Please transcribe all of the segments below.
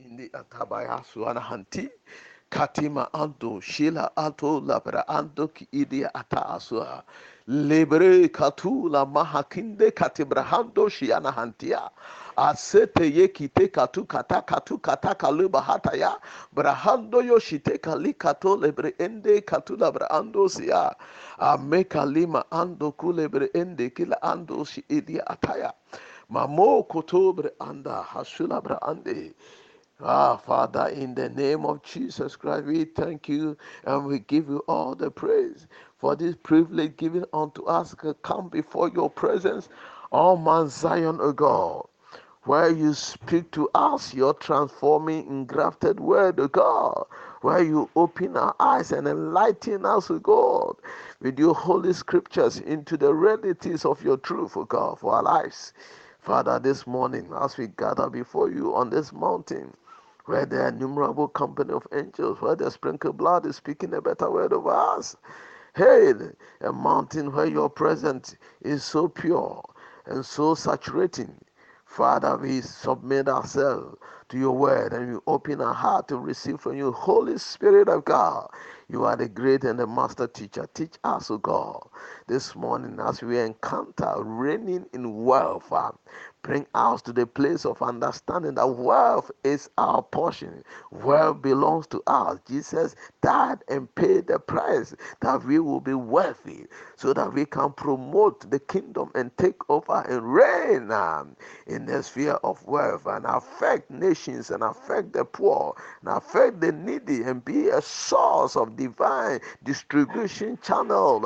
indi atabaya suana hanti katima ando shila ato labra ando ki idi ata asua lebre katula mahakinde katibrahando shiana hantia asete ye kite katu kata kaluba hataya brahando yoshite kali kato lebre ende katula brahando sia ameka lima ando kulebre ende kila ando shi idi ataya mamo kotobre anda hasula bra ande. Father, in the name of Jesus Christ, we thank you and we give you all the praise for this privilege given unto us to come before your presence on Mount Zion, O God, where you speak to us your transforming, engrafted word, O God, where you open our eyes and enlighten us, O God, with your holy scriptures into the realities of your truth, O God, for our lives. Father, this morning, as we gather before you on this mountain, where the innumerable company of angels, where the sprinkled blood is speaking a better word over us. Hey, a mountain where your presence is so pure and so saturating. Father, we submit ourselves to your word and we open our heart to receive from you. Holy Spirit of God, you are the great and the master teacher. Teach us, O God, this morning as we encounter reigning in wealth. Bring us to the place of understanding that wealth is our portion. Wealth belongs to us. Jesus died and paid the price that we will be wealthy so that we can promote the kingdom and take over and reign in the sphere of wealth and affect nations and affect the poor and affect the needy and be a source of divine distribution channel,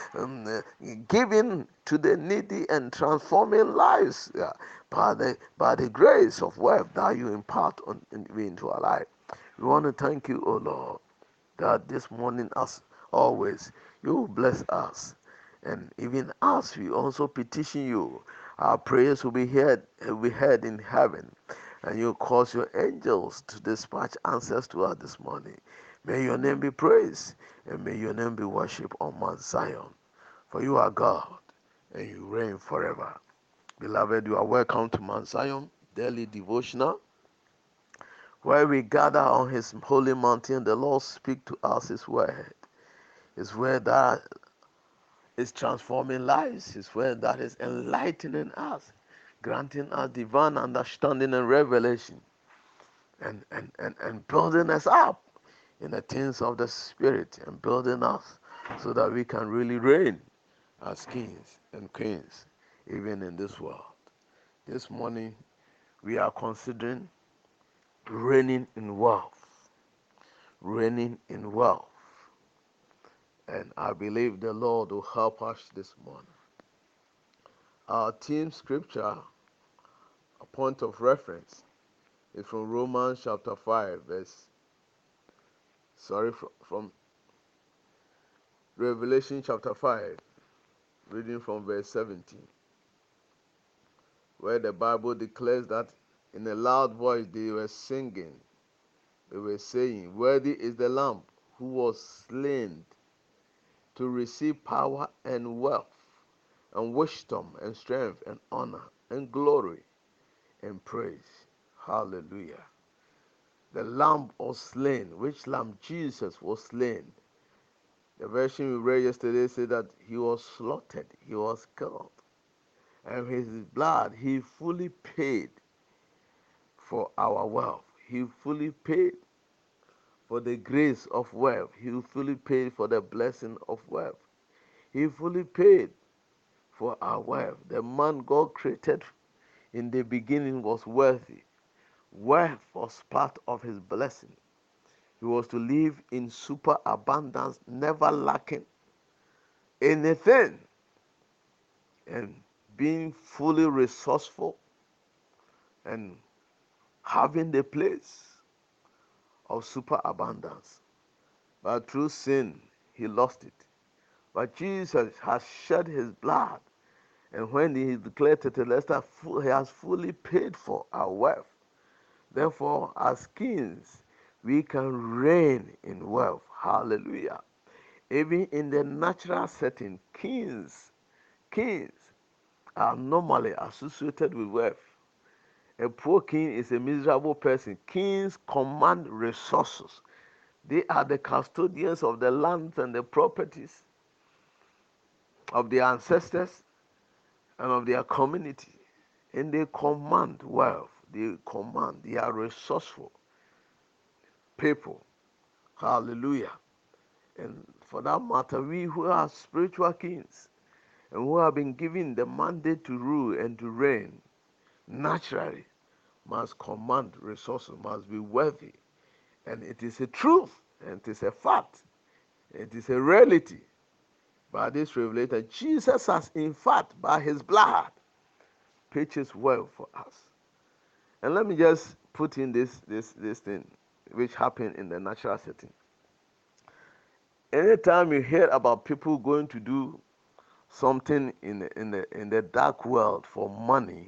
giving to the needy and transforming lives by the grace of wealth that you impart into our life. We want to thank you, O Lord, that this morning, as always, you bless us. And even as we also petition you, our prayers will be heard in heaven. And you cause your angels to dispatch answers to us this morning. May your name be praised and may your name be worshipped on Mount Zion. For you are God and you reign forever. Beloved, you are welcome to Mount Zion Daily Devotional, where we gather on His holy mountain. The Lord speak to us His word that is transforming lives, His word that is enlightening us, granting us divine understanding and revelation, and building us up in the things of the Spirit, and building us so that we can really reign as kings and queens, even in this world. This morning, we are considering reigning in wealth. Reigning in wealth. And I believe the Lord will help us this morning. Our theme scripture, a point of reference, is from Romans chapter 5, from Revelation chapter 5, reading from verse 17, where the Bible declares that in a loud voice they were singing. They were saying, "Worthy is the Lamb who was slain to receive power and wealth and wisdom and strength and honor and glory and praise." Hallelujah. The lamb was slain. Which lamb? Jesus was slain. The version we read yesterday said that he was slaughtered, he was killed, and his blood, he fully paid for our wealth. He fully paid for the grace of wealth. He fully paid for the blessing of wealth. He fully paid for our wealth. The man God created in the beginning was wealthy. Wealth was part of his blessing. He was to live in super abundance, never lacking anything, and being fully resourceful and having the place of super abundance. But through sin, he lost it. But Jesus has shed his blood, and when he declared Tetelestai, he has fully paid for our wealth. Therefore, as kings, we can reign in wealth. Hallelujah. Even in the natural setting, kings are normally associated with wealth. A poor king is a miserable person. Kings command resources. They are the custodians of the lands and the properties of their ancestors and of their community. And they command wealth. They are resourceful people. Hallelujah. And for that matter, we who are spiritual kings and who have been given the mandate to rule and to reign naturally must command resources, must be worthy. And it is a truth, and it is a fact, it is a reality. By this revelation, Jesus has, in fact, by his blood, purchased wealth for us. And let me just put in this thing which happened in the natural setting. Anytime you hear about people going to do something in the dark world for money,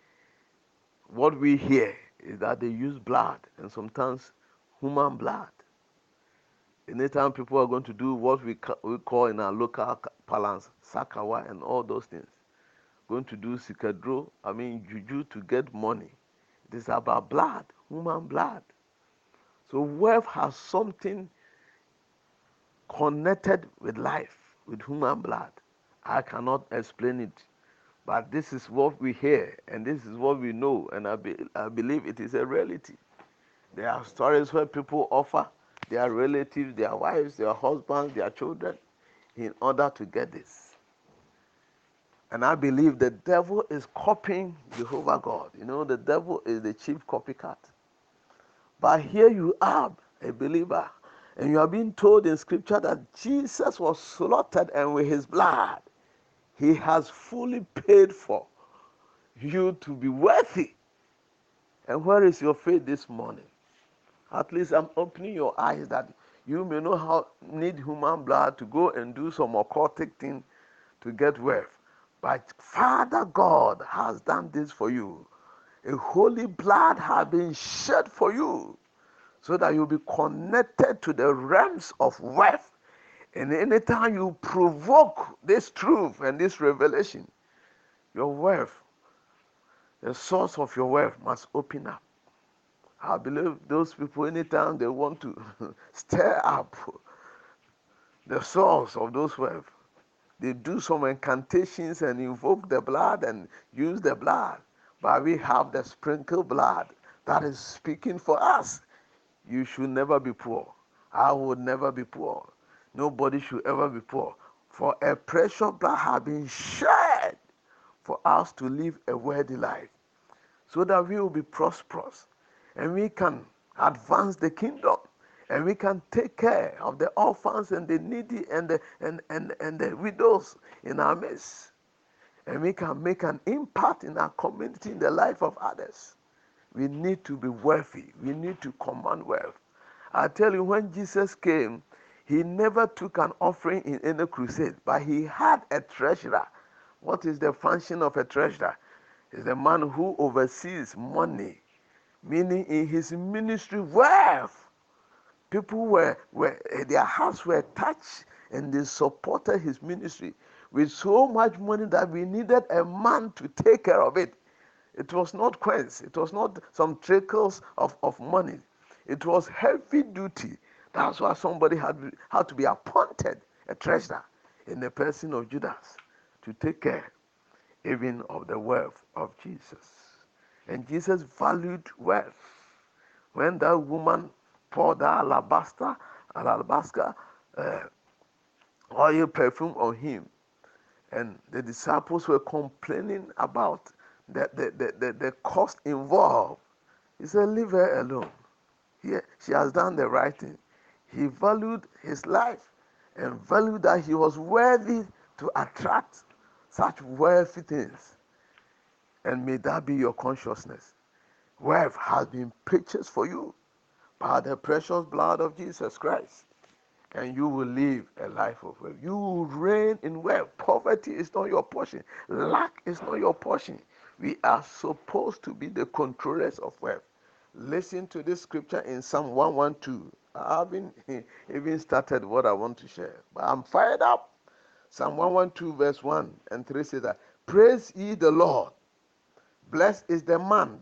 what we hear is that they use blood, and sometimes human blood. Anytime people are going to do what we call in our local parlance sakawa and all those things, going to do sikadro, juju, to get money, it is about blood, human blood. So wealth has something connected with life, with human blood. I cannot explain it, but this is what we hear and this is what we know, and I believe it is a reality. There are stories where people offer their relatives, their wives, their husbands, their children in order to get this. And I believe the devil is copying Jehovah God. You know, the devil is the chief copycat. But here you are, a believer, and you are being told in scripture that Jesus was slaughtered, and with his blood, he has fully paid for you to be worthy. And where is your faith this morning? At least I'm opening your eyes that you may know how need human blood to go and do some occultic thing to get wealth. But Father God has done this for you. A holy blood has been shed for you so that you'll be connected to the realms of wealth. And anytime you provoke this truth and this revelation, your wealth, the source of your wealth must open up. I believe those people, anytime they want to stir up the source of those wealth, they do some incantations and invoke the blood and use the blood. But we have the sprinkled blood that is speaking for us. You should never be poor. I would never be poor. Nobody should ever be poor. For a precious blood has been shed for us to live a worthy life, so that we will be prosperous and we can advance the kingdom, and we can take care of the orphans and the needy and the widows in our midst, and we can make an impact in our community, in the life of others. We need to be wealthy. We need to command wealth. I tell you, when Jesus came, he never took an offering in any crusade, but he had a treasurer. What is the function of a treasurer? Is the man who oversees money, meaning in his ministry wealth. People were their hearts were touched, and they supported his ministry with so much money that we needed a man to take care of it. It was not coins, it was not some trickles of money. It was heavy duty. That's why somebody had to be appointed, a treasurer, in the person of Judas, to take care even of the wealth of Jesus. And Jesus valued wealth. When that woman poured that alabaster uh, oil perfume on him, and the disciples were complaining about the cost involved, he said, leave her alone. She has done the right thing. He valued his life and valued that he was worthy to attract such wealthy things. And may that be your consciousness. Wealth has been purchased for you by the precious blood of Jesus Christ. And you will live a life of wealth. You will reign in wealth. Poverty is not your portion. Lack is not your portion. We are supposed to be the controllers of wealth. Listen to this scripture in Psalm 112. I haven't even started what I want to share, but I'm fired up. Psalm 112 verse 1 and 3 says that, praise ye the Lord. Blessed is the man that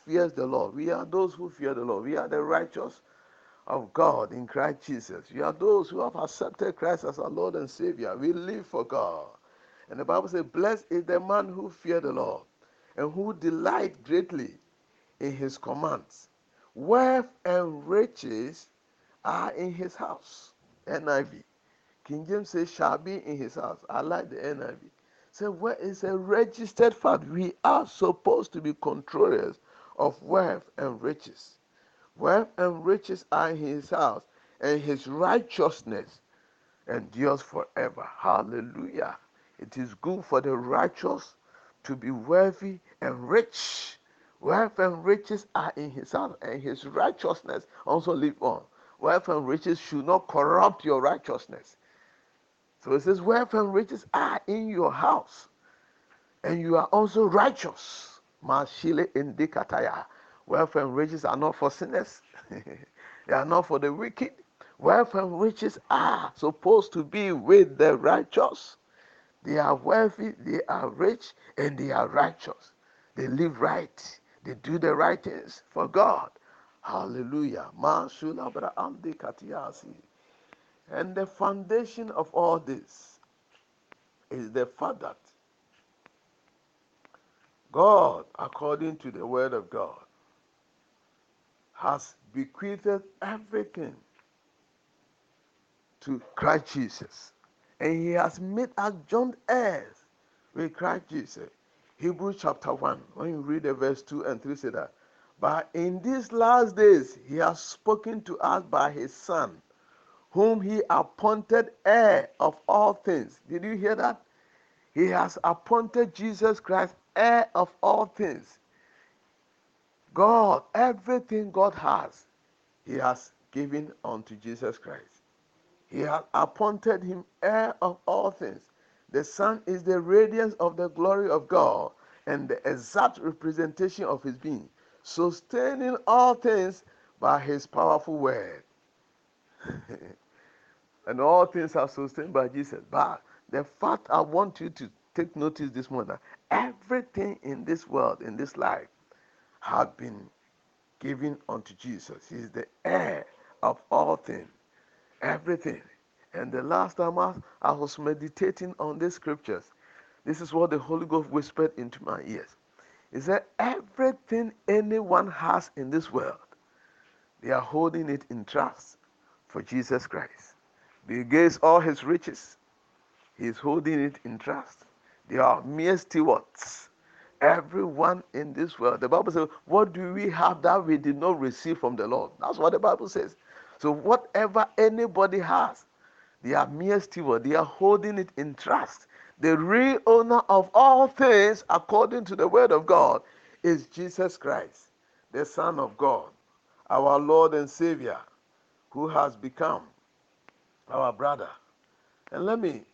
fears the Lord. We are those who fear the Lord. We are the righteous of God in Christ Jesus. We are those who have accepted Christ as our Lord and Savior. We live for God. And the Bible says, blessed is the man who fears the Lord and who delight greatly in his commands. Wealth and riches are in his house. NIV. King James says, shall be in his house. I like the NIV. So where is a registered fact? We are supposed to be controllers of wealth and riches. Wealth and riches are in his house, and his righteousness endures forever. Hallelujah. It is good for the righteous to be wealthy and rich. Wealth and riches are in his house, and his righteousness also live on. Wealth and riches should not corrupt your righteousness. So it says, wealth and riches are in your house, and you are also righteous. Mashile indicataya. Wealth and riches are not for sinners. They are not for the wicked. Wealth and riches are supposed to be with the righteous. They are wealthy, they are rich, and they are righteous. They live right. They do the right things for God. Hallelujah. And the foundation of all this is the fact that God, according to the word of God, has bequeathed everything to Christ Jesus. And he has made us joint heirs with Christ Jesus. Hebrews chapter 1, when you read the verse 2 and 3, say that. But in these last days, he has spoken to us by his Son, whom he appointed heir of all things. Did you hear that? He has appointed Jesus Christ heir of all things. God, everything God has, he has given unto Jesus Christ. He has appointed him heir of all things. The Son is the radiance of the glory of God and the exact representation of his being, sustaining all things by his powerful word. And all things are sustained by Jesus. But the fact I want you to take notice this morning, everything in this world, in this life, had been given unto Jesus. He is the heir of all things. Everything. And the last time I was meditating on these scriptures, this is what the Holy Ghost whispered into my ears. He said, everything anyone has in this world, they are holding it in trust for Jesus Christ. Bill Gates, all his riches, he is holding it in trust. They are mere stewards. Everyone in this world. The Bible says, what do we have that we did not receive from the Lord? That's what the Bible says. So whatever anybody has, they are mere stewards. They are holding it in trust. The real owner of all things, according to the word of God, is Jesus Christ, the Son of God, our Lord and Savior, who has become our brother. And let me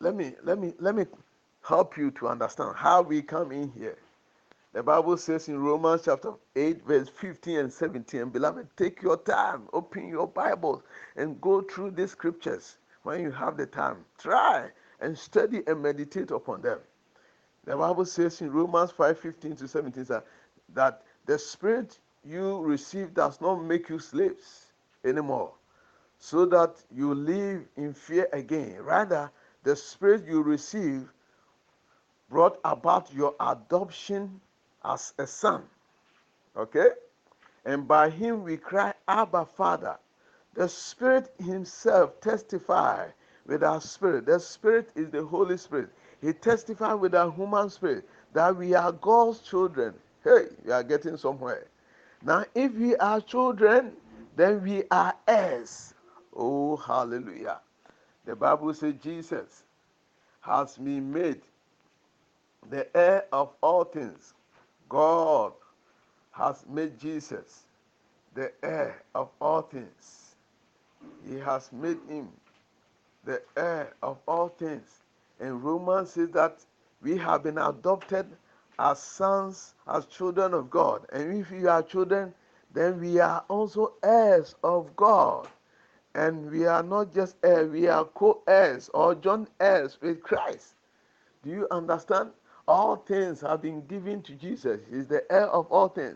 help you to understand how we come in here. The Bible says in Romans chapter 8, verse 15 and 17, beloved, take your time, open your Bible, and go through these scriptures when you have the time. Try and study and meditate upon them. The Bible says in Romans 5:15 to 17 that the spirit you receive does not make you slaves anymore, so that you live in fear again. Rather, the spirit you receive brought about your adoption as a son. Okay? And by him we cry, Abba, Father. The Spirit himself testifies with our spirit. The Spirit is the Holy Spirit. He testifies with our human spirit that we are God's children. Hey, we are getting somewhere. Now, if we are children, then we are heirs. Oh, hallelujah. The Bible says Jesus has been made the heir of all things. God has made Jesus the heir of all things. He has made him the heir of all things. And Romans says that we have been adopted as sons, as children of God. And if we are children, then we are also heirs of God. And we are not just heirs, we are co-heirs or joint heirs with Christ. Do you understand? All things have been given to Jesus. He is the heir of all things.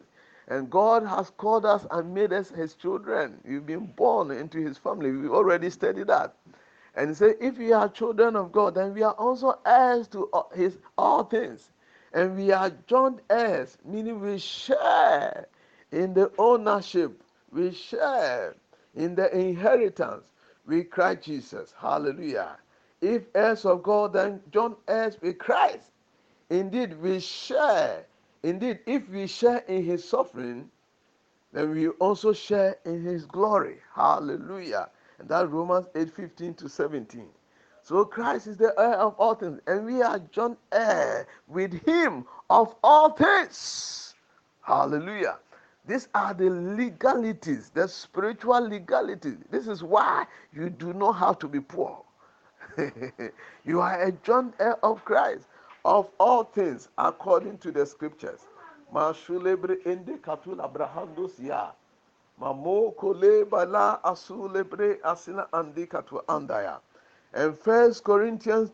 And God has called us and made us his children. You've been born into his family. We already studied that. And he said, if we are children of God, then we are also heirs to his all things. And we are joint heirs, meaning we share in the ownership, we share in the inheritance with Christ Jesus. Hallelujah. If heirs of God, then joint heirs with Christ. Indeed, we share. Indeed, if we share in his suffering, then we also share in his glory. Hallelujah. And that's Romans 8:15-17. So Christ is the heir of all things, and we are joint heir with him of all things. Hallelujah. These are the legalities, the spiritual legalities. This is why you do not have to be poor. You are a joint heir of Christ, of all things, according to the scriptures. Mashulebre ende katula brahandos ya. Mamo kole bala asulebre asina andi katu andaya. And First Corinthians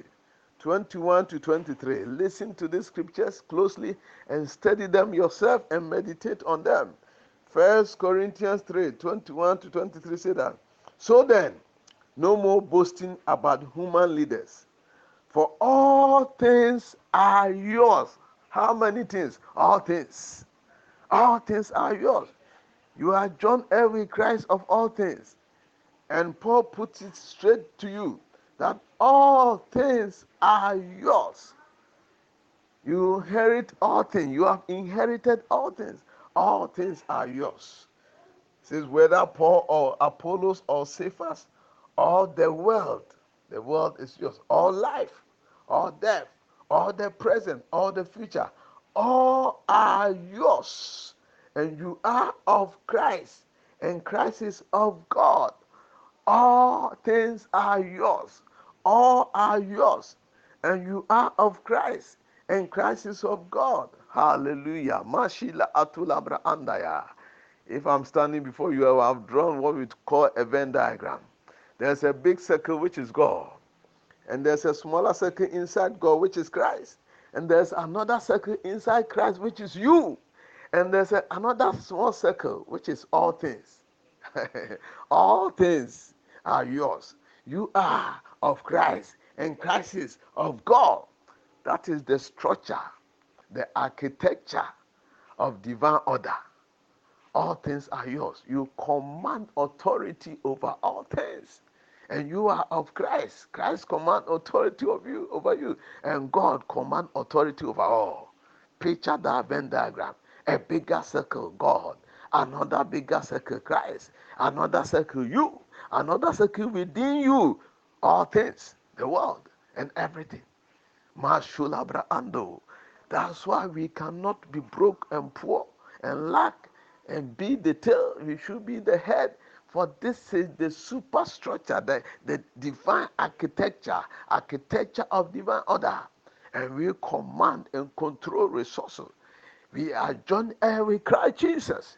3:21-23. Listen to these scriptures closely and study them yourself and meditate on them. First Corinthians 3:21-23 say that. So then, no more boasting about human leaders, for all things are yours. How many things? All things. All things are yours. You are joint heir with Christ of all things. And Paul puts it straight to you that all things are yours. You inherit all things. You have inherited all things. All things are yours. It says whether Paul or Apollos or Cephas or the world is yours. All life, all death, all the present, all the future, all are yours. And you are of Christ, and Christ is of God. All things are yours. All are yours. And you are of Christ, and Christ is of God. Hallelujah. Mashila atulabra andaya. If I'm standing before you, I have drawn what we call a Venn diagram. There's a big circle, which is God. And there's a smaller circle inside God, which is Christ. And there's another circle inside Christ, which is you. And there's another small circle, which is all things. All things are yours. You are of Christ, and Christ is of God. That is the structure, the architecture of divine order. All things are yours. You command authority over all things. And you are of Christ. Christ command authority over you. And God command authority over all. Picture that Venn diagram. A bigger circle, God. Another bigger circle, Christ. Another circle, you. Another circle within you. All things, the world, and everything. Mashulabra ando. That's why we cannot be broke and poor and lack and be the tail. We should be the head. For this is the superstructure, the divine architecture of divine order. And we command and control resources. We are joint heir with Christ Jesus.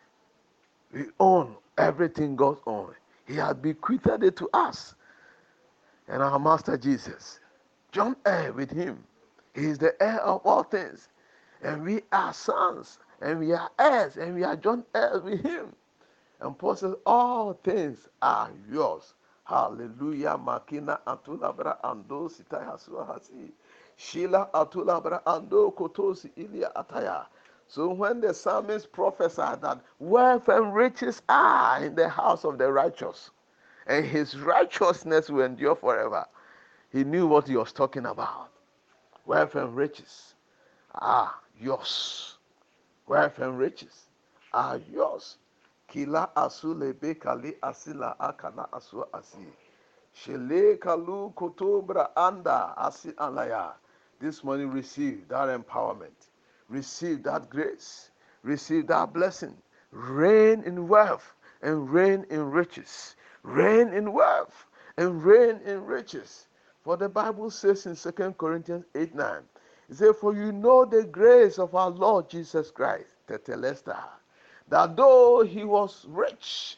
We own everything God owns. He has bequeathed it to us and our Master Jesus. Joint heir with him. He is the heir of all things. And we are sons, and we are heirs, and we are joint heirs with him. And Paul says, all things are yours. Hallelujah. Makina atulabra ando sitaya suahasi. Shila atulabra ando kotosi ilia ataya. So when the psalmist prophesied that wealth and riches are in the house of the righteous, and his righteousness will endure forever, he knew what he was talking about. Wealth and riches are yours. Wealth and riches are yours. Kila asule be kali asila akana asu asi. Shele kalu kotobra anda asi alaya. This morning receive that empowerment. Receive that grace. Receive that blessing. Reign in wealth and reign in riches. Reign in wealth and reign in riches. For the Bible says in 2 Corinthians 8:9, it says, for you know the grace of our Lord Jesus Christ, Tetelesta, that though he was rich,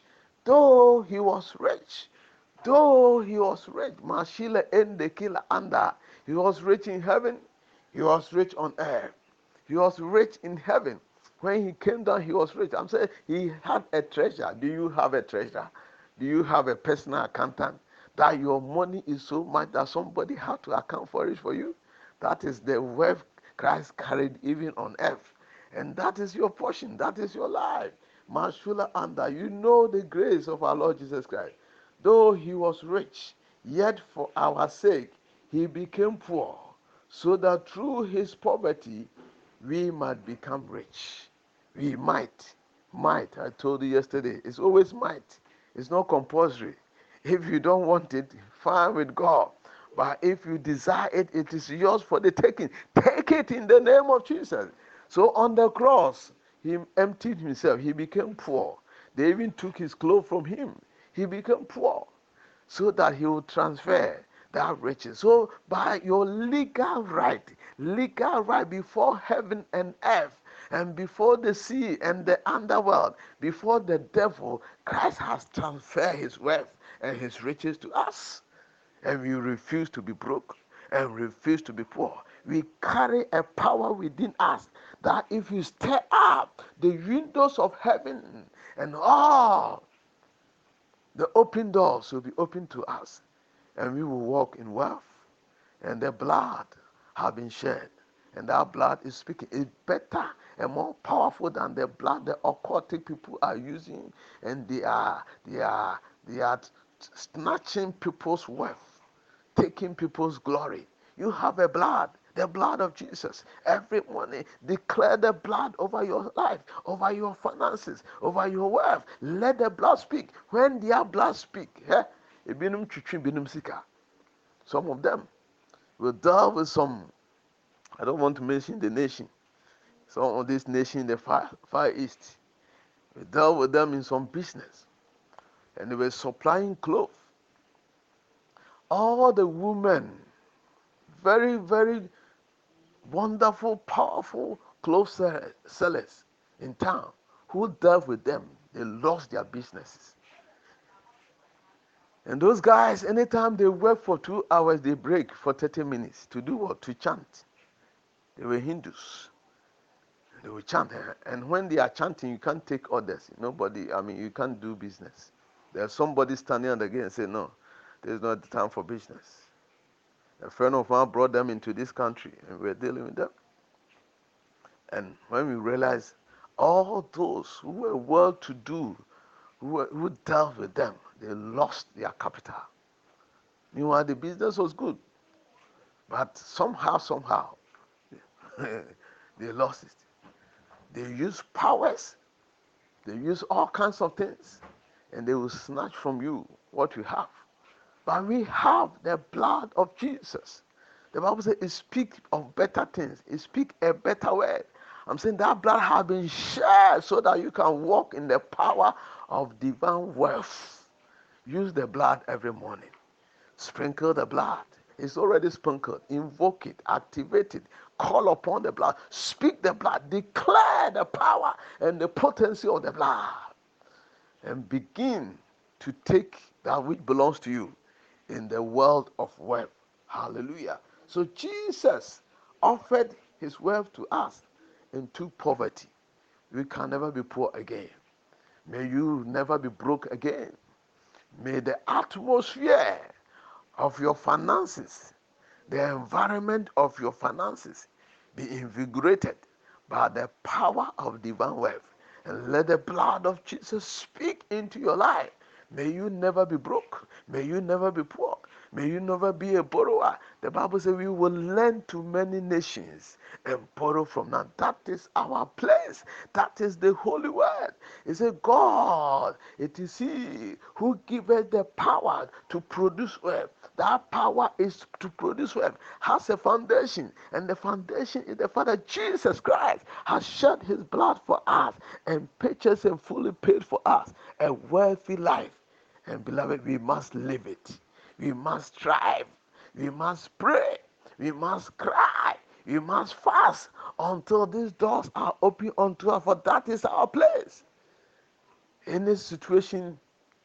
Mashila ende kila anda, he was rich in heaven, he was rich on earth, he was rich in heaven, When he came down, he was rich. I'm saying he had a treasure. Do you have a treasure? Do you have a personal accountant that your money is so much that somebody had to account for it for you? That is the wealth Christ carried even on earth. And that is your portion. That is your life. Mashula Anda, you know the grace of our Lord Jesus Christ. Though he was rich, yet for our sake he became poor, so that through his poverty we might become rich. We might. Might. I told you yesterday. It's always might. It's not compulsory. If you don't want it, fine with God. But if you desire it, it is yours for the taking. Take it in the name of Jesus. So on the cross, he emptied himself. He became poor. They even took his clothes from him. He became poor so that he would transfer that riches. So by your legal right before heaven and earth, and before the sea and the underworld, before the devil, Christ has transferred his wealth and his riches to us. And we refuse to be broke and refuse to be poor. We carry a power within us that if you stir up the windows of heaven and all the open doors will be open to us, and we will walk in wealth. And the blood have been shed, and that blood is speaking. It's better and more powerful than the blood the occultic people are using, and they are snatching people's wealth, taking people's glory. You have a blood, the blood of Jesus. Every morning, declare the blood over your life, over your finances, over your wealth. Let the blood speak. When their blood speak, some of them will deal with some, I don't want to mention the nation, some of this nation in the far east. We dealt with them in some business, and they were supplying clothes. All the women, very, very wonderful, powerful clothes sellers in town who dealt with them, they lost their businesses. And those guys, anytime they work for 2 hours, they break for 30 minutes to do what? To chant. They were Hindus. They will chant. And when they are chanting, you can't take orders. Nobody, you can't do business. There's somebody standing on the gate and say, no, there's not time for business. A friend of mine brought them into this country, and we're dealing with them. And when we realized all those who were well-to-do, who dealt with them, they lost their capital. Meanwhile, the business was good, but somehow, they lost it. They use powers, they use all kinds of things, and they will snatch from you what you have. But we have the blood of Jesus. The Bible says it speaks of better things. It speaks a better word. I'm saying that blood has been shed so that you can walk in the power of divine wealth. Use the blood every morning. Sprinkle the blood. It's already sprinkled. Invoke it. Activate it. Call upon the blood. Speak the blood. Declare the power and the potency of the blood. And begin to take that which belongs to you in the world of wealth. Hallelujah. So Jesus offered his wealth to us into poverty. We can never be poor again. May you never be broke again. May the atmosphere of your finances, the environment of your finances be invigorated by the power of divine wealth. And let the blood of Jesus speak into your life. May you never be broke. May you never be poor. May you never be a borrower. The Bible says we will lend to many nations and borrow from them. That is our place. That is the holy word. It says, God, it is He who giveth the power to produce wealth. That power is to produce wealth, has a foundation, and the foundation is the Father. Jesus Christ has shed his blood for us and purchased and fully paid for us a wealthy life. And beloved, we must live it. We must strive. We must pray. We must cry. We must fast until these doors are open unto us, for that is our place. Any situation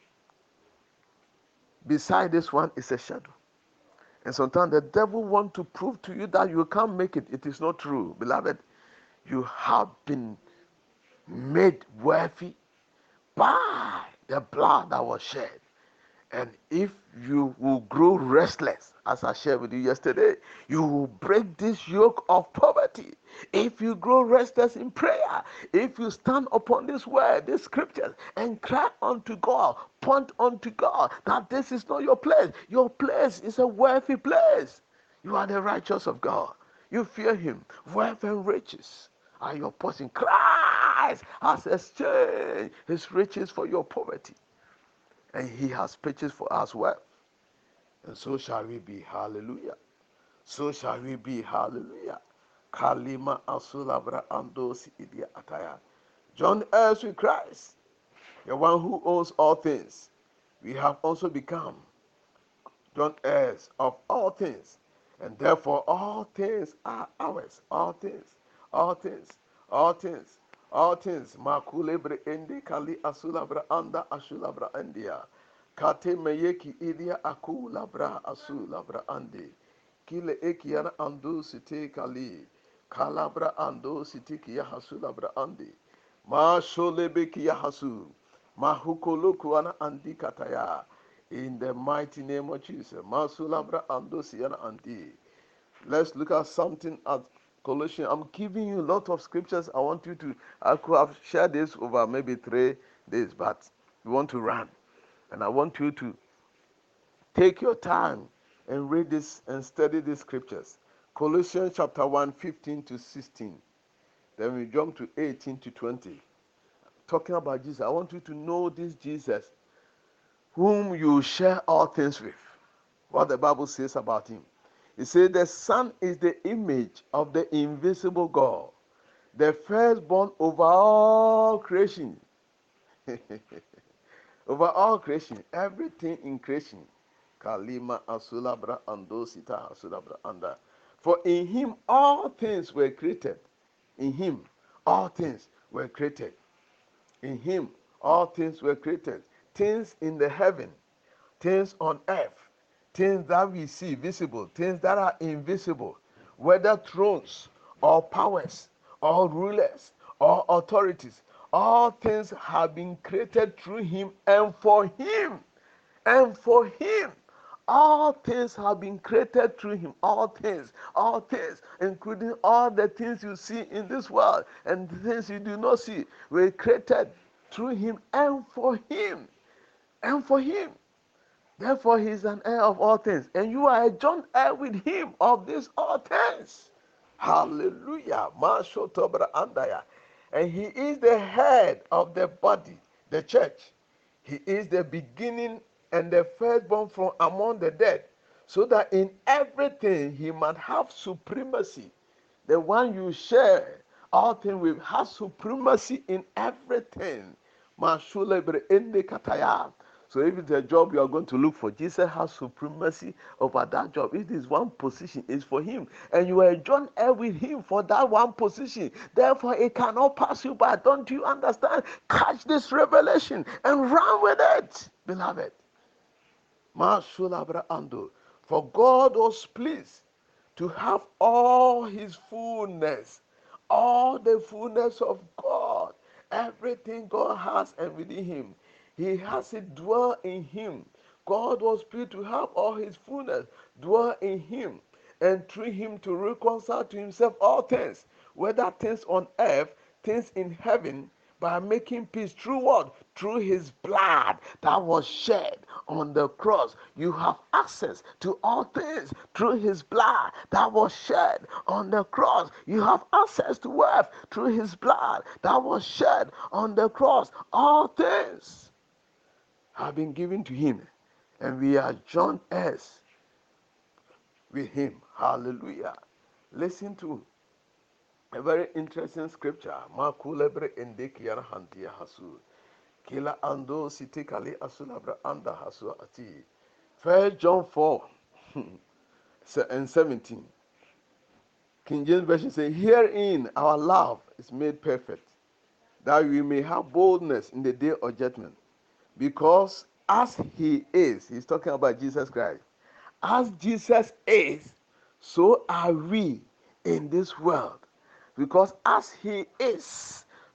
beside this one is a shadow. And sometimes the devil wants to prove to you that you can't make it. It is not true. Beloved, you have been made worthy by the blood that was shed. And if you will grow restless, as I shared with you yesterday, you will break this yoke of poverty. If you grow restless in prayer, if you stand upon this word, this scriptures, and cry unto God, point unto God that this is not your place. Your place is a wealthy place. You are the righteous of God. You fear Him. Wealth and riches are your portion. Christ has exchanged His riches for your poverty, and He has purchased for us wealth. And so shall we be. Hallelujah. So shall we be. Hallelujah. Kalima asulabra andos idia ataya. John heirs with Christ, the one who owns all things. We have also become John heirs of all things, and therefore all things are ours. All things, all things, all things, all things. Makulebre ende kali asulabra anda asulabra andia. Kate meyeki idia akulabra asulabra ande. Kile ekiana andu site kali. Kalabra ando site kiya hasulabra ande. Ma sholebe kiya hasu. Mahukolokuana andi kataya. In the mighty name of Jesus. Masulabra andosiana andi. Let's look at something at Colossians. I'm giving you a lot of scriptures. I could have shared this over maybe 3 days, but we want to run. And I want you to take your time and read this and study these scriptures. Colossians chapter 1, 15 to 16. Then we jump to 18 to 20. Talking about Jesus. I want you to know this Jesus whom you share all things with. What the Bible says about him. It says the Son is the image of the invisible God, the firstborn over all creation. Over all creation, everything in creation. Kalima asulabra andosita asulabra anda. For in him all things were created. In him all things were created. In him all things were created. Things in the heaven, things on earth, things that we see visible, things that are invisible, whether thrones or powers or rulers or authorities, all things have been created through him and for him. And for him. All things have been created through him. All things, including all the things you see in this world and the things you do not see, were created through him and for him. And for him. Therefore, he is an heir of all things. And you are a joint heir with him of these all things. Hallelujah. Mashotobra andaya. And he is the head of the body, the church. He is the beginning and the firstborn from among the dead, so that in everything he might have supremacy. The one you share all things with has supremacy in everything. Mashulebre ende kataya. So if it's a job you are going to look for, Jesus has supremacy over that job. It is one position, it's for him. And you are joint heir with him for that one position. Therefore, it cannot pass you by. Don't you understand? Catch this revelation and run with it, beloved. Masulabra ando. For God was pleased to have all his fullness, all the fullness of God, everything God has and within him. He has it dwell in him. God was pleased to have all his fullness dwell in him, and through him to reconcile to himself all things, whether things on earth, things in heaven, by making peace through what? Through his blood that was shed on the cross. You have access to all things through his blood that was shed on the cross. You have access to wealth through his blood that was shed on the cross. All things have been given to him, and we are joint heirs with him. Hallelujah. Listen to a very interesting scripture. Makulebre endekiyana hantia hasu. Kila ando siti kali asulabra anda hasu ati. 1 John 4 and 17. King James Version says, herein our love is made perfect, that we may have boldness in the day of judgment. Because as he is, he's talking about Jesus Christ, as Jesus is, so are we in this world. Because as he is,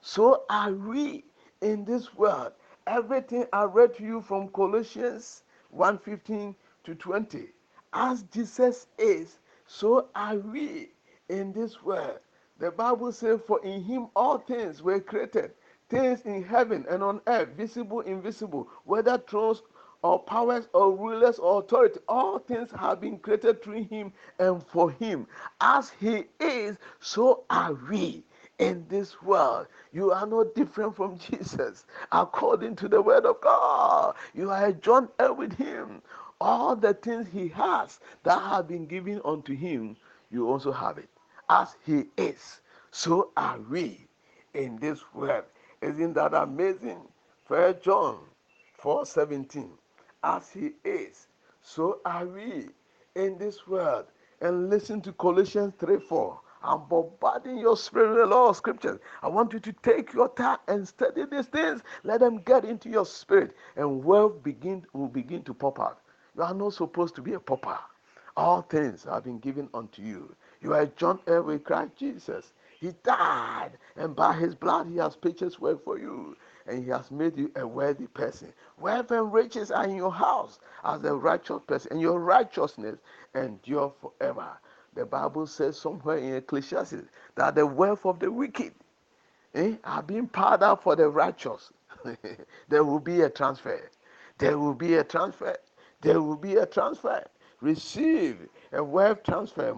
so are we in this world. Everything I read to you from Colossians 1:15 to 20. As Jesus is, so are we in this world. The Bible says, for in him all things were created, things in heaven and on earth, visible, invisible, whether thrones or powers or rulers or authority, all things have been created through him and for him. As he is, so are we in this world. You are no different from Jesus. According to the word of God, you are a joint heir with him. All the things he has that have been given unto him, you also have it. As he is, so are we in this world. Isn't that amazing? 1 John 4:17. As he is, so are we in this world. And listen to Colossians 3:4. I'm bombarding your spirit with a lot of scriptures. I want you to take your time and study these things. Let them get into your spirit, and wealth will begin to pop out. You are not supposed to be a pauper. All things have been given unto you. You are a joint heir with Christ Jesus. He died, and by his blood he has purchased wealth for you, and he has made you a worthy person. Wealth and riches are in your house as a righteous person, and your righteousness endure forever. The Bible says somewhere in Ecclesiastes that the wealth of the wicked are being poured out for the righteous. There will be a transfer. There will be a transfer. There will be a transfer. Receive a wealth transfer.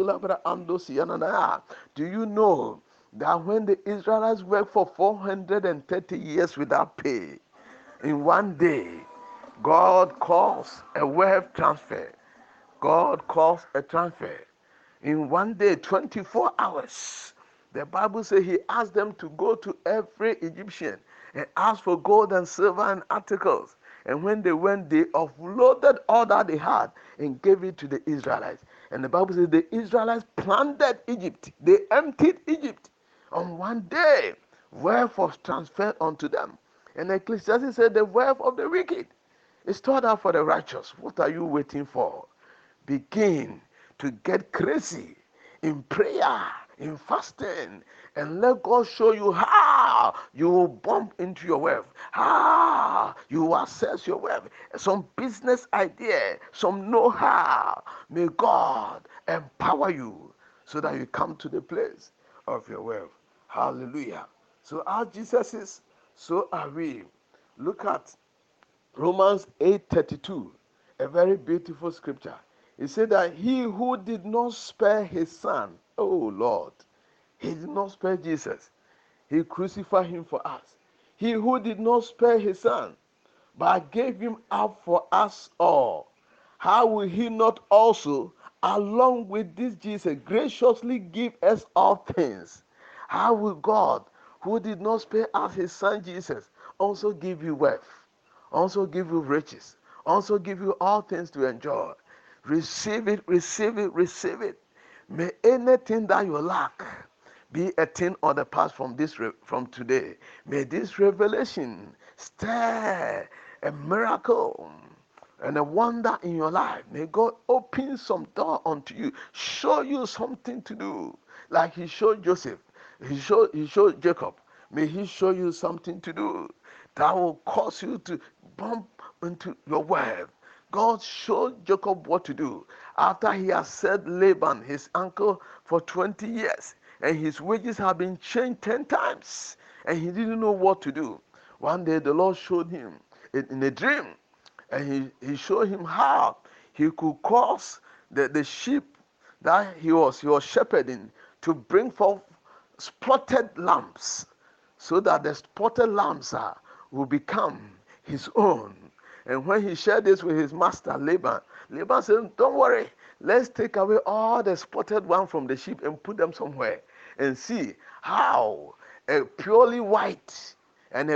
Do you know that when the Israelites worked for 430 years without pay, in one day, God calls a wealth transfer. God calls a transfer. In one day, 24 hours. The Bible says he asked them to go to every Egyptian and ask for gold and silver and articles. And when they went, they offloaded all that they had and gave it to the Israelites. And the Bible says the Israelites plundered Egypt. They emptied Egypt on one day. Wealth was transferred unto them. And Ecclesiastes said the wealth of the wicked is stored up for the righteous. What are you waiting for? Begin to get crazy in prayer, in fasting, and let God show you how you will bump into your wealth, how you will access your wealth, some business idea, some know-how. May God empower you so that you come to the place of your wealth. Hallelujah. So as Jesus is, so are we. Look at Romans 8:32, a very beautiful scripture. It said that he who did not spare his son, oh Lord, he did not spare Jesus. He crucified him for us. He who did not spare his son, but gave him up for us all, how will he not also, along with this Jesus, graciously give us all things? How will God, who did not spare us his son Jesus, also give you wealth, also give you riches, also give you all things to enjoy? Receive it, receive it, receive it. May anything that you lack be a thing of the past from today. May this revelation stir a miracle and a wonder in your life. May God open some door unto you, show you something to do, like He showed Joseph. He showed Jacob. May He show you something to do that will cause you to bump into your wealth. God showed Jacob what to do after he had served Laban, his uncle, for 20 years, and his wages had been changed 10 times, and he didn't know what to do. One day the Lord showed him in a dream, and he showed him how he could cause the sheep that he was shepherding to bring forth spotted lambs, so that the spotted lambs will become his own. And when he shared this with his master Laban, Laban said, don't worry, let's take away all the spotted one from the sheep and put them somewhere and see how a purely white and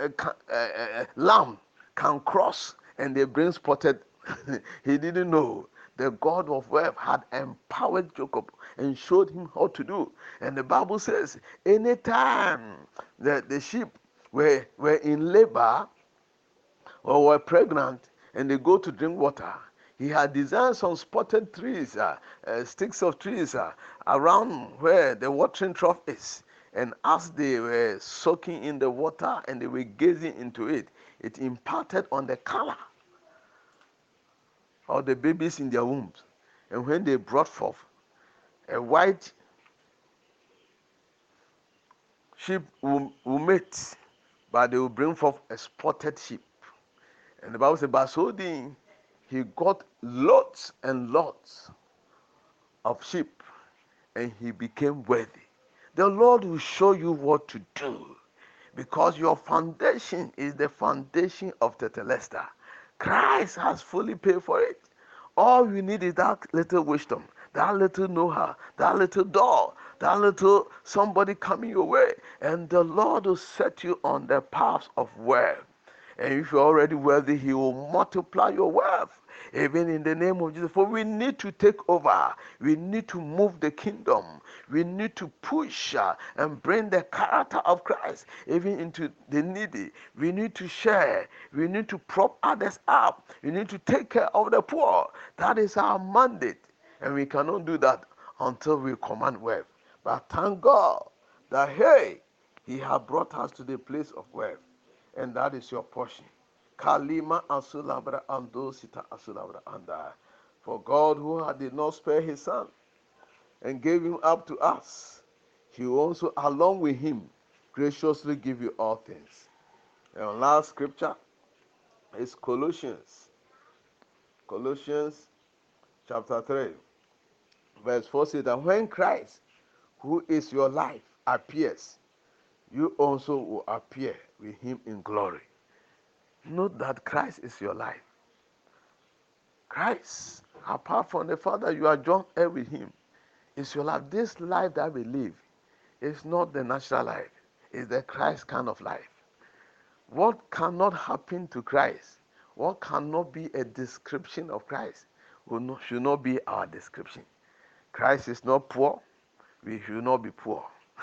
a lamb can cross and they bring spotted. He didn't know the God of wealth had empowered Jacob and showed him how to do. And the Bible says, anytime the sheep were in labor or were pregnant and they go to drink water, he had designed some spotted trees, sticks of trees around where the watering trough is. And as they were soaking in the water and they were gazing into it, it imparted on the color of the babies in their wombs. And when they brought forth a white sheep will mate, but they will bring forth a spotted sheep. And the Bible says, by so doing, he got lots and lots of sheep, and he became worthy. The Lord will show you what to do, because your foundation is the foundation of Tetelesta. Christ has fully paid for it. All you need is that little wisdom, that little know-how, that little door, that little somebody coming your way, and the Lord will set you on the paths of wealth. And if you're already wealthy, he will multiply your wealth. Even in the name of Jesus. For we need to take over. We need to move the kingdom. We need to push and bring the character of Christ even into the needy. We need to share. We need to prop others up. We need to take care of the poor. That is our mandate. And we cannot do that until we command wealth. But thank God that, hey, he has brought us to the place of wealth. And that is your portion. Kalima asulabra ando sita asulabra anda. For God, who did not spare his son and gave him up to us, he will also, along with him, graciously give you all things. And our last scripture is Colossians. Colossians chapter 3, verse 4 says that when Christ, who is your life, appears, you also will appear with him in glory. Note that Christ is your life. Christ, apart from the fact that you are joined heir with him, is your life. This life that we live is not the natural life. It's the Christ kind of life. What cannot happen to Christ, what cannot be a description of Christ, should not be our description. Christ is not poor. We should not be poor.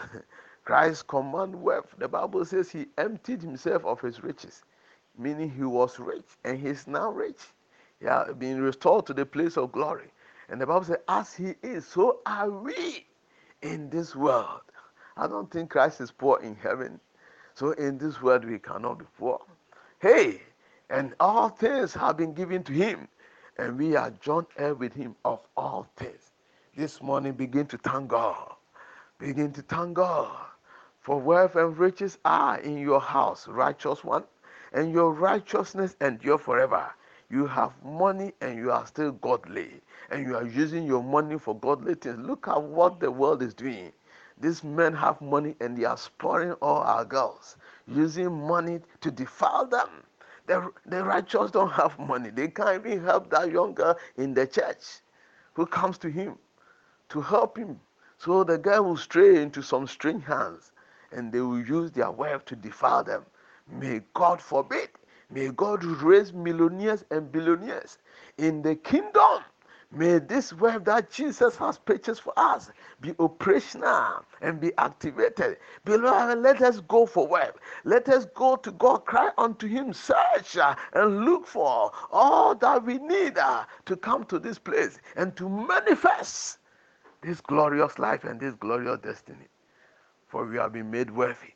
Christ command wealth. The Bible says he emptied himself of his riches, meaning he was rich and he is now rich. He has been restored to the place of glory. And the Bible says, as he is, so are we in this world. I don't think Christ is poor in heaven. So in this world we cannot be poor. Hey, and all things have been given to him, and we are joined heir with him of all things. This morning begin to thank God. Begin to thank God. For wealth and riches are in your house, righteous one, and your righteousness endure forever. You have money and you are still godly, and you are using your money for godly things. Look at what the world is doing. These men have money and they are spoiling all our girls, using money to defile them. The righteous don't have money. They can't even help that young girl in the church who comes to him to help him. So the guy will stray into some strange hands and they will use their wealth to defile them. May God forbid. May God raise millionaires and billionaires in the kingdom. May this wealth that Jesus has purchased for us be operational and be activated. Beloved, let us go for wealth. Let us go to God, cry unto him, search and look for all that we need to come to this place and to manifest this glorious life and this glorious destiny. For we have been made worthy.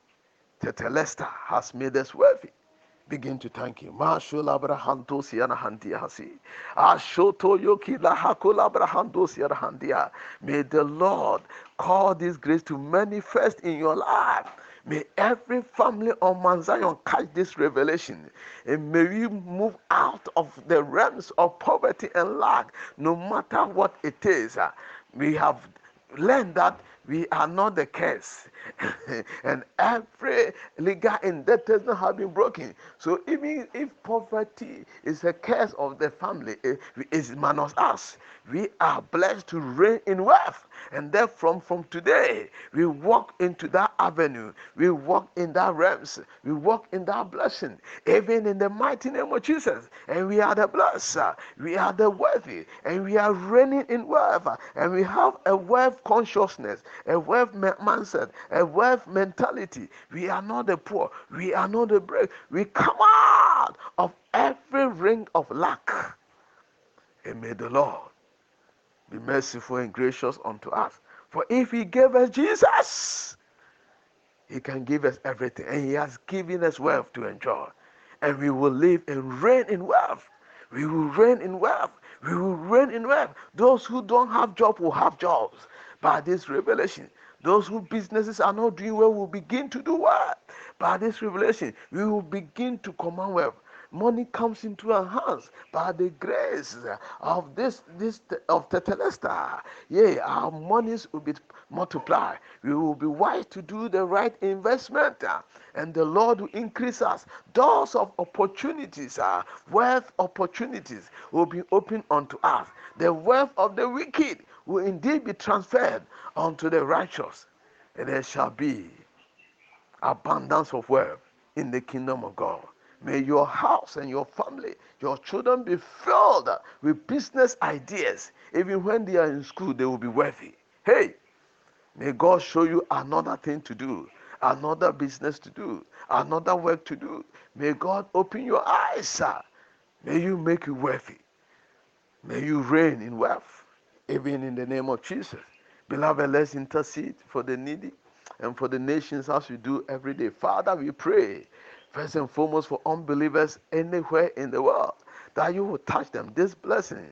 Tetelesta has made us worthy. Begin to thank him. Mashola brahanto siana handia hasi. Ashoto yoki la hakola brahando siana handia. May the Lord call this grace to manifest in your life. May every family on Mount Zion catch this revelation. And may we move out of the realms of poverty and lack, no matter what it is. We have learned that we are not the curse. And every legal indebtedness has been broken. So even if poverty is a curse of the family, it is minus us. We are blessed to reign in wealth. And therefore, from today, we walk into that avenue. We walk in that realms. We walk in that blessing. Even in the mighty name of Jesus. And we are the blessed. We are the worthy. And we are reigning in wealth. And we have a wealth consciousness, a wealth mindset, a wealth mentality. We are not the poor. We are not the brave. We come out of every ring of lack. And may the Lord be merciful and gracious unto us. For if he gave us Jesus, He can give us everything, and He has given us wealth to enjoy. And we will live and reign in wealth. We will reign in wealth. We will reign in wealth. Those who don't have jobs will have jobs by this revelation. Those whose businesses are not doing well will begin to do well by this revelation. We will begin to command wealth. Money comes into our hands by the grace of this of Tetelestai. Yea, our monies will be multiplied. We will be wise to do the right investment, and the Lord will increase us. Doors of opportunities, wealth opportunities will be opened unto us. The wealth of the wicked will indeed be transferred unto the righteous, and there shall be abundance of wealth in the kingdom of God. May your house and your family, your children be filled with business ideas. Even when they are in school, they will be wealthy. Hey, may God show you another thing to do, another business to do, another work to do. May God open your eyes, sir. May you make you wealthy. May you reign in wealth, even in the name of Jesus. Beloved, let's intercede for the needy and for the nations as we do every day. Father, we pray, first and foremost, for unbelievers anywhere in the world, that you will touch them. This blessing,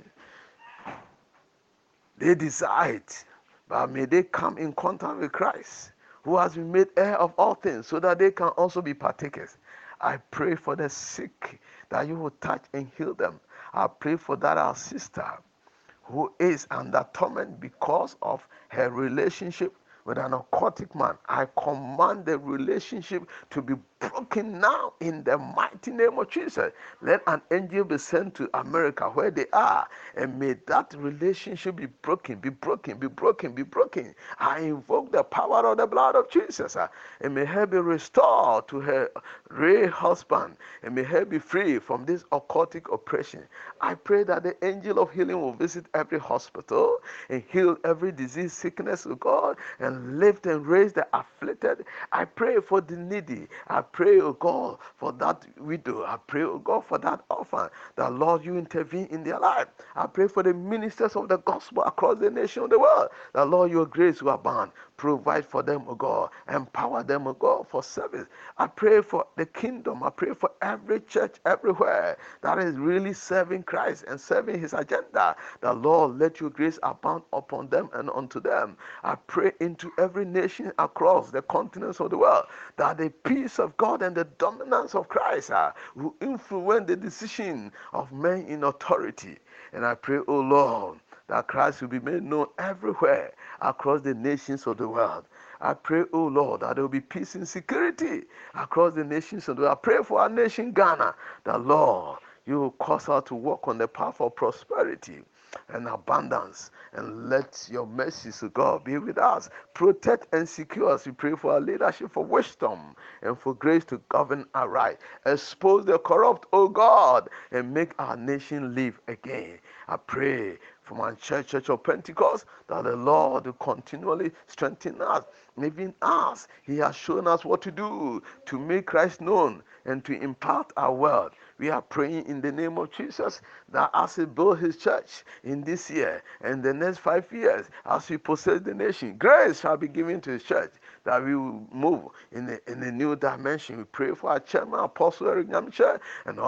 they desire it, but may they come in contact with Christ, who has been made heir of all things, so that they can also be partakers. I pray for the sick, that you will touch and heal them. I pray for that our sister who is under torment because of her relationship with an occultic man. I command the relationship to be broken now in the mighty name of Jesus. Let an angel be sent to America where they are, and may that relationship be broken, be broken, be broken, be broken. I invoke the power of the blood of Jesus, and may her be restored to her real husband, and may her be free from this occultic oppression. I pray that the angel of healing will visit every hospital and heal every disease, sickness, oh God, and lift and raise the afflicted. I pray for the needy. I pray, oh God, for that widow. I pray, oh God, for that orphan. That Lord, you intervene in their life. I pray for the ministers of the gospel across the nation of the world. That Lord, your grace will abound. Provide for them, oh God. Empower them, oh God, for service. I pray for the kingdom. I pray for every church everywhere that is really serving Christ and serving his agenda. The Lord, let your grace abound upon them and unto them. I pray into every nation across the continents of the world that the peace of God and the dominance of Christ will influence the decision of men in authority. And I pray, oh Lord, that Christ will be made known everywhere across the nations of the world. I pray, oh Lord, that there will be peace and security across the nations of the world. I pray for our nation, Ghana, that Lord, you will cause us to walk on the path of prosperity and abundance, and let your mercies, O God, be with us. Protect and secure us. We pray for our leadership, for wisdom, and for grace to govern aright. Expose the corrupt, O God, and make our nation live again. I pray for my church of Pentecost, that the Lord will continually strengthen us. Even us, He has shown us what to do to make Christ known and to impart our word. We are praying in the name of Jesus that as He builds His church in this year and the next 5 years, as we possess the nation, grace shall be given to His church, that we will move in a new dimension. We pray for our chairman, Apostle Eric Nyamche, and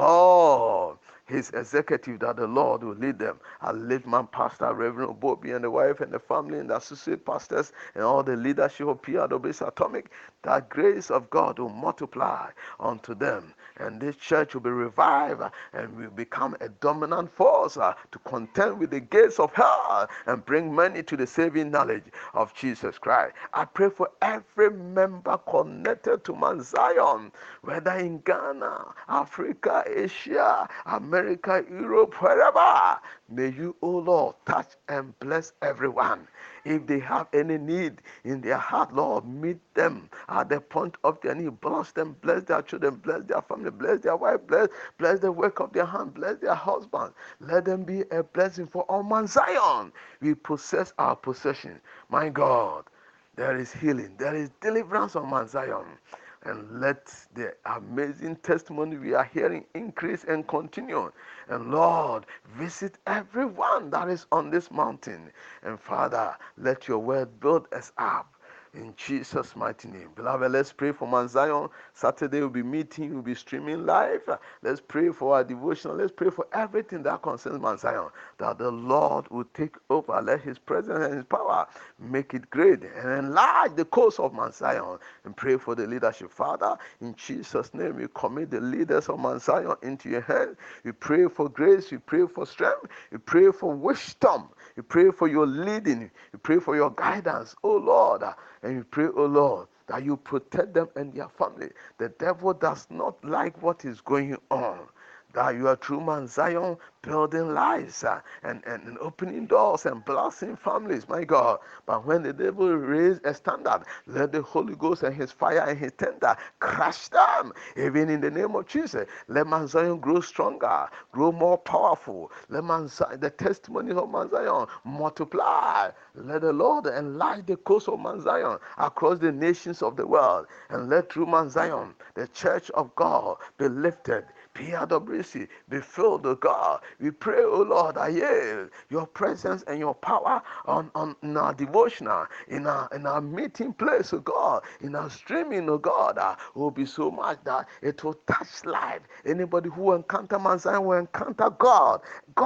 all his executive, that the Lord will lead them. I lift my pastor, Reverend Obobi, and the wife and the family and the associate pastors and all the leadership of PRW's Atomic, that grace of God will multiply unto them. And this church will be revived and will become a dominant force to contend with the gates of hell and bring many to the saving knowledge of Jesus Christ. I pray for every member connected to Mount Zion, whether in Ghana, Africa, Asia, America, Europe, wherever. May you, O Lord, touch and bless everyone. If they have any need in their heart, Lord, meet them at the point of their need. Bless them, bless their children, bless their family, bless their wife, bless the work of their hand, bless their husband. Let them be a blessing for all Mount Zion. We possess our possession. My God, there is healing, there is deliverance on Mount Zion. And let the amazing testimony we are hearing increase and continue. And Lord, visit everyone that is on this mountain. And Father, let your word build us up. In Jesus' mighty name. Beloved, let's pray for Mount Zion. Saturday we'll be meeting, we'll be streaming live. Let's pray for our devotional. Let's pray for everything that concerns Mount Zion. That the Lord will take over. Let his presence and his power make it great and enlarge the coast of Mount Zion. And pray for the leadership. Father, in Jesus' name, we commit the leaders of Mount Zion into your hands. We pray for grace. We pray for strength. We pray for wisdom. We pray for your leading. We pray for your guidance, oh Lord. And we pray, oh Lord, that you protect them and their family. The devil does not like what is going on. That you are through Mount Zion building lives and opening doors and blessing families, my God. But when the devil raise a standard, let the Holy Ghost and his fire and his tender crush them. Even in the name of Jesus, let Mount Zion grow stronger, grow more powerful. Let Mount Zion, the testimonies of Mount Zion multiply. Let the Lord enlarge the coast of Mount Zion across the nations of the world. And let through Mount Zion, the church of God be lifted. PRWC, be filled, O God. We pray, O Lord, that your presence and your power in our devotional, in our meeting place, O God, in our streaming, O God, will be so much that it will touch life. Anybody who encounter Mount Zion will encounter God,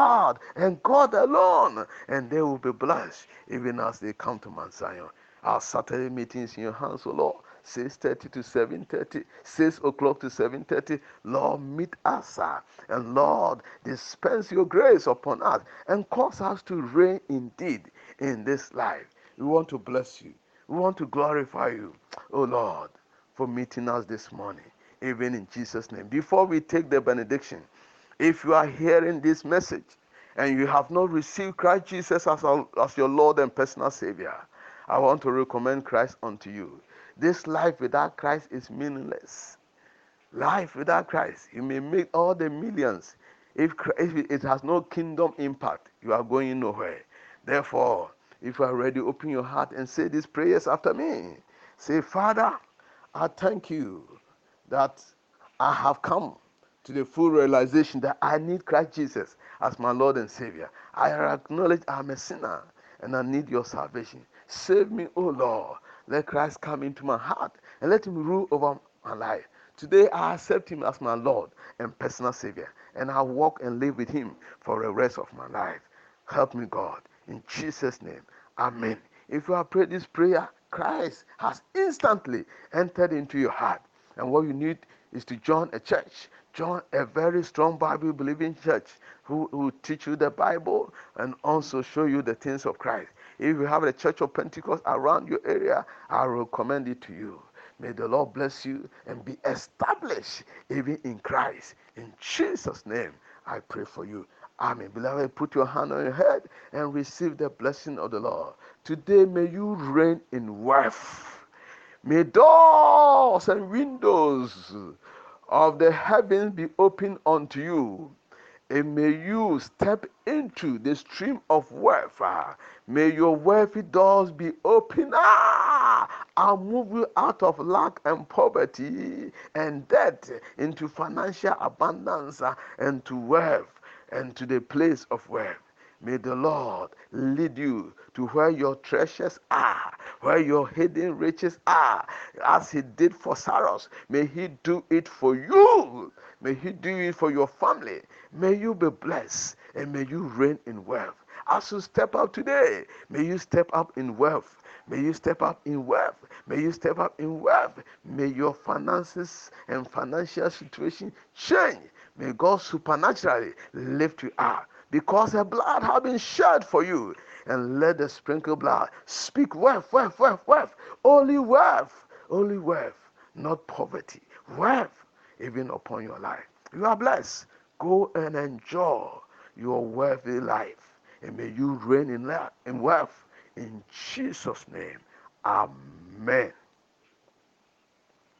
and God alone, and they will be blessed even as they come to Mount Zion. Our Saturday meetings in your hands, O Lord. 6:30 to 7:30, 6 o'clock to 7:30. Lord, meet us, and Lord, dispense your grace upon us and cause us to reign indeed in this life. We want to bless you. We want to glorify you, oh Lord, for meeting us this morning, even in Jesus' name. Before we take the benediction, if you are hearing this message and you have not received Christ Jesus as your Lord and personal Savior, I want to recommend Christ unto you. This life without Christ is meaningless. Life without Christ, you may make all the millions. If it has no kingdom impact, you are going nowhere. Therefore, if you are ready, open your heart and say these prayers after me. Say, Father, I thank you that I have come to the full realization that I need Christ Jesus as my Lord and Savior. I acknowledge I'm a sinner and I need your salvation. Save me, O Lord. Let Christ come into my heart and let him rule over my life. Today I accept him as my Lord and personal Savior, and I walk and live with him for the rest of my life. Help me, God. In Jesus' name, amen. If you have prayed this prayer, Christ has instantly entered into your heart. And what you need is to join a church. Join a very strong Bible believing church who will teach you the Bible and also show you the things of Christ. If you have a church of Pentecost around your area, I recommend it to you. May the Lord bless you and be established even in Christ. In Jesus' name, I pray for you. Amen. Beloved, put your hand on your head and receive the blessing of the Lord. Today, may you reign in wealth. May doors and windows of the heavens be opened unto you. And may you step into the stream of wealth. May your wealthy doors be open. I'll move you out of lack and poverty and debt into financial abundance and to wealth and to the place of wealth. May the Lord lead you to where your treasures are, where your hidden riches are, as he did for Cyrus. May he do it for you. May he do it for your family. May you be blessed and may you reign in wealth. As you step up today, may you step up in wealth. May you step up in wealth. May you step up in wealth. May your finances and financial situation change. May God supernaturally lift you up, because the blood has been shed for you. And let the sprinkled blood speak wealth, wealth, wealth, wealth. Only wealth, not poverty. Wealth, even upon your life. You are blessed. Go and enjoy your wealthy life. And may you reign in wealth. In Jesus' name, amen.